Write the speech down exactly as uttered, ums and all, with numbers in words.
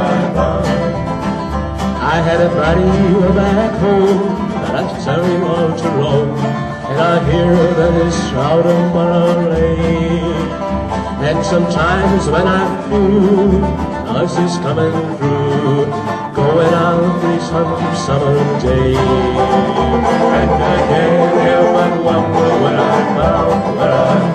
I found. I had a buddy back home that I tell him all to roam, and I hear that he's out on Monterey. And sometimes when I feel us is coming through, going out this hot summer day, and I can't help but wonder where I found, where I